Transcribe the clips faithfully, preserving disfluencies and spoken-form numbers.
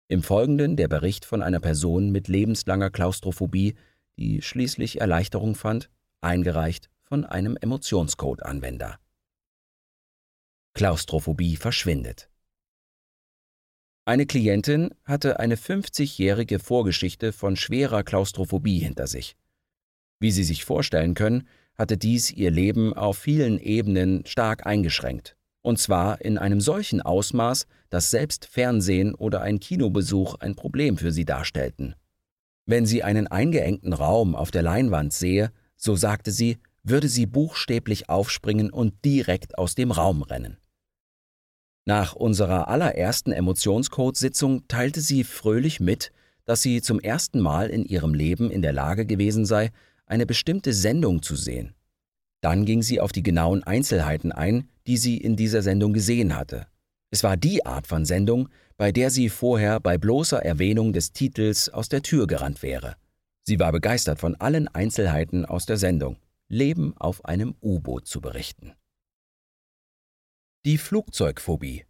Im Folgenden der Bericht von einer Person mit lebenslanger Klaustrophobie, die schließlich Erleichterung fand, eingereicht von einem Emotionscode-Anwender. Klaustrophobie verschwindet. Eine Klientin hatte eine fünfzigjährige Vorgeschichte von schwerer Klaustrophobie hinter sich. Wie Sie sich vorstellen können, hatte dies ihr Leben auf vielen Ebenen stark eingeschränkt. Und zwar in einem solchen Ausmaß, dass selbst Fernsehen oder ein Kinobesuch ein Problem für sie darstellten. Wenn sie einen eingeengten Raum auf der Leinwand sehe, so sagte sie, würde sie buchstäblich aufspringen und direkt aus dem Raum rennen. Nach unserer allerersten Emotionscode-Sitzung teilte sie fröhlich mit, dass sie zum ersten Mal in ihrem Leben in der Lage gewesen sei, eine bestimmte Sendung zu sehen. Dann ging sie auf die genauen Einzelheiten ein, die sie in dieser Sendung gesehen hatte. Es war die Art von Sendung, bei der sie vorher bei bloßer Erwähnung des Titels aus der Tür gerannt wäre. Sie war begeistert von allen Einzelheiten aus der Sendung, Leben auf einem U-Boot zu berichten. Die Flugzeugphobie.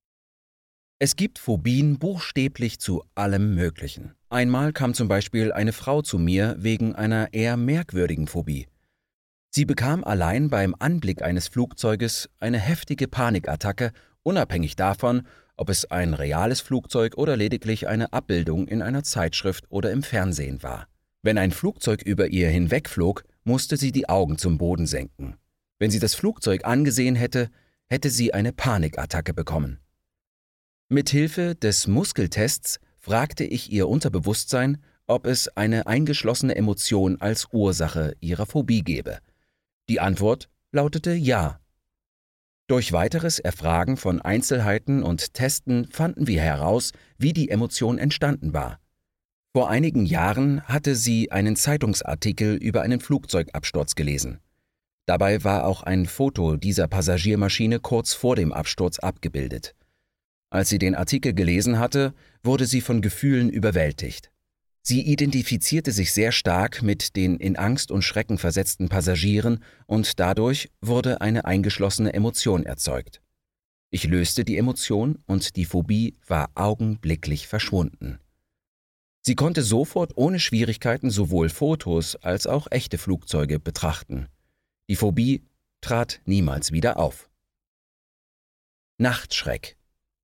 Es gibt Phobien buchstäblich zu allem Möglichen. Einmal kam zum Beispiel eine Frau zu mir wegen einer eher merkwürdigen Phobie. Sie bekam allein beim Anblick eines Flugzeuges eine heftige Panikattacke, unabhängig davon, ob es ein reales Flugzeug oder lediglich eine Abbildung in einer Zeitschrift oder im Fernsehen war. Wenn ein Flugzeug über ihr hinwegflog, musste sie die Augen zum Boden senken. Wenn sie das Flugzeug angesehen hätte, hätte sie eine Panikattacke bekommen. Mithilfe des Muskeltests fragte ich ihr Unterbewusstsein, ob es eine eingeschlossene Emotion als Ursache ihrer Phobie gebe. Die Antwort lautete ja. Durch weiteres Erfragen von Einzelheiten und Testen fanden wir heraus, wie die Emotion entstanden war. Vor einigen Jahren hatte sie einen Zeitungsartikel über einen Flugzeugabsturz gelesen. Dabei war auch ein Foto dieser Passagiermaschine kurz vor dem Absturz abgebildet. Als sie den Artikel gelesen hatte, wurde sie von Gefühlen überwältigt. Sie identifizierte sich sehr stark mit den in Angst und Schrecken versetzten Passagieren und dadurch wurde eine eingeschlossene Emotion erzeugt. Ich löste die Emotion und die Phobie war augenblicklich verschwunden. Sie konnte sofort ohne Schwierigkeiten sowohl Fotos als auch echte Flugzeuge betrachten. Die Phobie trat niemals wieder auf. Nachtschreck.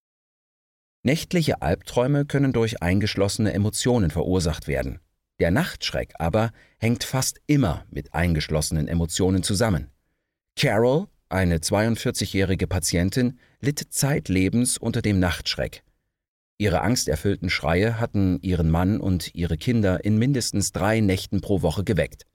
Nächtliche Albträume können durch eingeschlossene Emotionen verursacht werden. Der Nachtschreck aber hängt fast immer mit eingeschlossenen Emotionen zusammen. Carol, eine zweiundvierzigjährige Patientin, litt zeitlebens unter dem Nachtschreck. Ihre angsterfüllten Schreie hatten ihren Mann und ihre Kinder in mindestens drei Nächten pro Woche geweckt.